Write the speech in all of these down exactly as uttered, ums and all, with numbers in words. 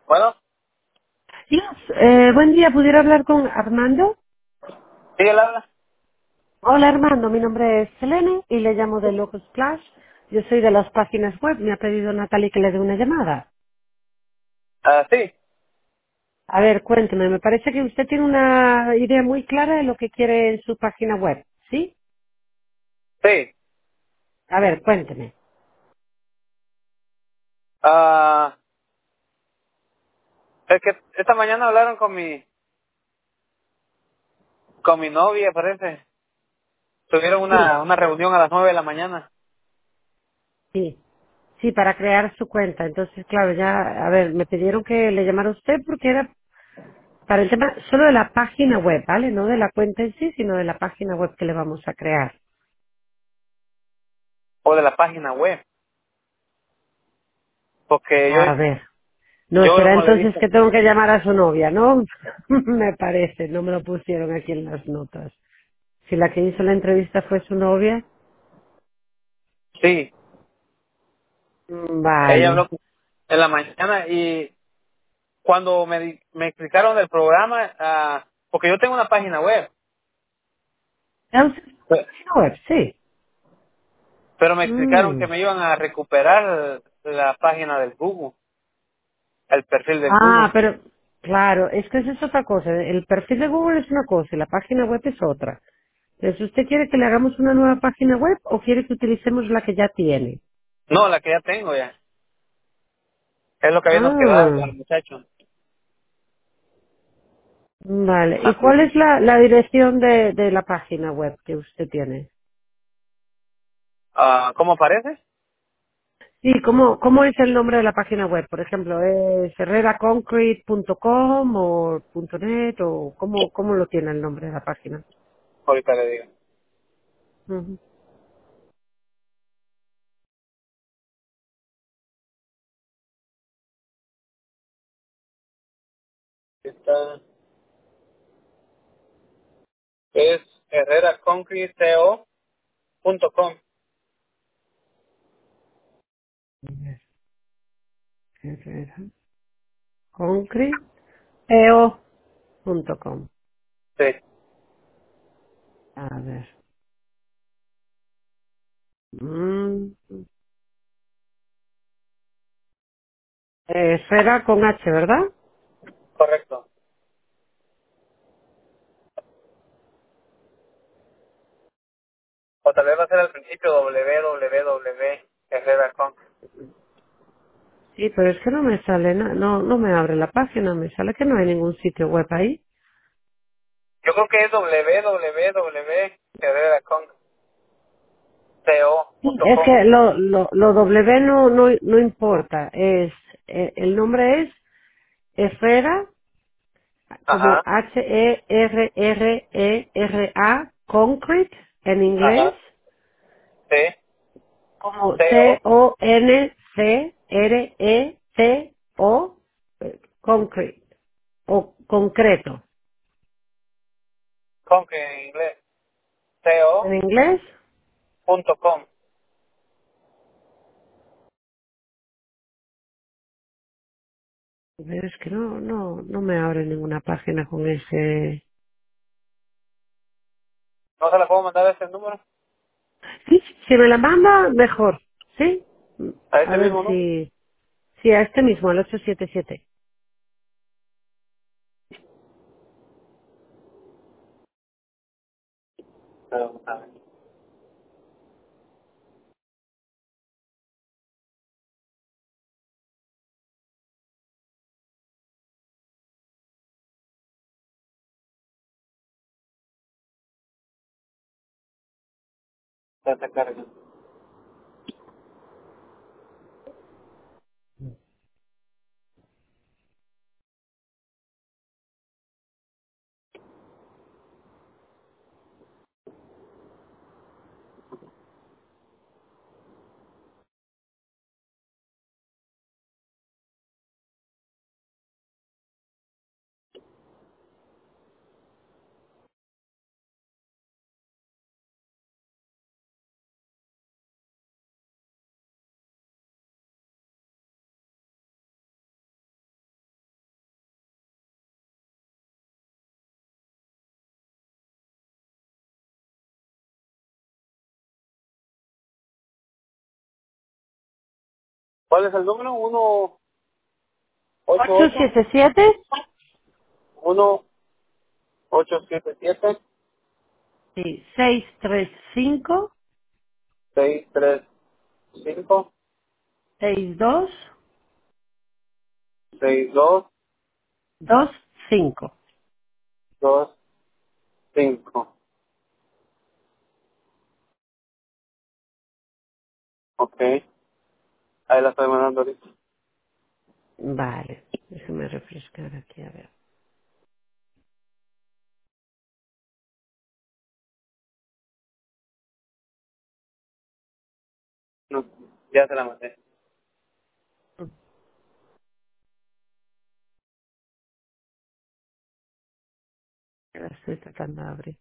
Bueno, Dios, eh, buen día, ¿pudiera hablar con Armando? sí, él habla. Hola Armando, mi nombre es Selene y le llamo de Locus Splash. Yo soy de las páginas web, me ha pedido Natalie que le dé una llamada. Ah, sí, A ver, cuénteme, me parece que usted tiene una idea muy clara de lo que quiere en su página web, ¿sí? sí. A ver, cuénteme. Ah, es que esta mañana hablaron con mi con mi novia, parece. Tuvieron Sí, una, una reunión a las nueve de la mañana. sí, sí, para crear su cuenta. Entonces, claro, ya, a ver, me pidieron que le llamara a usted porque era para el tema solo de la página web, ¿vale? No de la cuenta en sí, sino de la página web que le vamos a crear. O de la página web. Porque yo, A ver. No, yo será como le entonces dije, que tengo que llamar a su novia, ¿no? Me parece, no me lo pusieron aquí en las notas. Si la que hizo la entrevista fue su novia, sí, mm, ella habló vale. en la mañana y cuando me, di- me explicaron del programa, ah, porque yo tengo una página web, Entonces, pe- web, sí. pero me explicaron Mm. que me iban a recuperar la página del Google, el perfil del Ah, Google. pero, claro, es que eso es otra cosa. El perfil de Google es una cosa y la página web es otra. Entonces, ¿usted quiere que le hagamos una nueva página web o quiere que utilicemos la que ya tiene? No, la que ya tengo ya. Es lo que habíamos quedado Ah, con el muchacho. vale. ¿Y Así. cuál es la, la dirección de, de la página web que usted tiene? Ah, ¿cómo parece? Sí, ¿cómo, ¿cómo es el nombre de la página web? Por ejemplo, ¿es herrera concrete punto com o .net o cómo, cómo lo tiene el nombre de la página? Ahorita le digo. Ujú. Está, es herrera concrete co punto com. herrera concrete e o punto com. Sí, A ver. Mm. Eh, Herrera con H, ¿verdad? correcto. O tal vez va a ser al principio www herrera concrete. Sí, pero es que no me sale, na- no, no me abre la página, me sale que no hay ningún sitio web ahí. Yo creo que es www herrera concrete co Sí, punto es com. que lo, lo, lo W no, no, no importa, es, eh, el nombre es Herrera como Ajá, H-E-R-R-E-R-A, concrete en inglés, ajá. Sí, como co, C-O-N-C-R-E-T-O, eh, concrete, o concreto. concrete en inglés. En co inglés, punto com. pero es que no, no, no me abre ninguna página con ese... ¿No se la puedo mandar a ese número? Sí, si me la manda, mejor, ¿sí? A A ese ver mismo número. si... Sí, a este mismo, al ocho siete siete. Pero, a ver, ya está cargando. ¿Cuál es el número? Uno ocho ocho ocho siete siete uno ocho siete siete sí, seis tres cinco seis tres cinco seis dos seis dos dos cinco. dos cinco. Ok. Ahí la estoy mandando ahorita. Vale, déjame refrescar aquí a ver. No, ya se la mandé. La estoy tratando de abrir.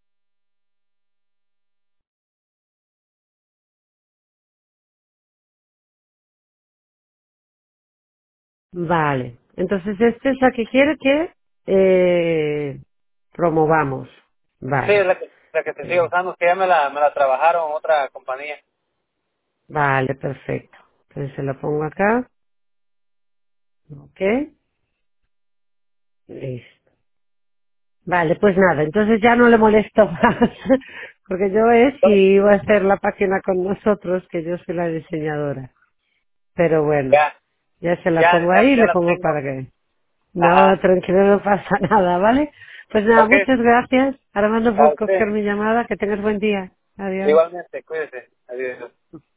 Vale, entonces esta es la que quiere que eh, promovamos. Sí, es Vale, la que, la que se sigue eh, usando, que ya me la, me la trabajaron otra compañía. vale, perfecto. Entonces se lo pongo acá. Ok, listo. Vale, pues nada, entonces ya no le molesto más, porque yo es si iba a hacer la página con nosotros, que yo soy la diseñadora. Pero bueno, Ya, ya se la ya, pongo ya, ahí y ya le la pongo tengo. para que... No, Ajá. tranquilo, no pasa nada, ¿vale? Pues nada, Ok, muchas gracias. Ahora mando a por coger usted. mi llamada. Que tengas buen día. Adiós. Igualmente, cuídese. Adiós.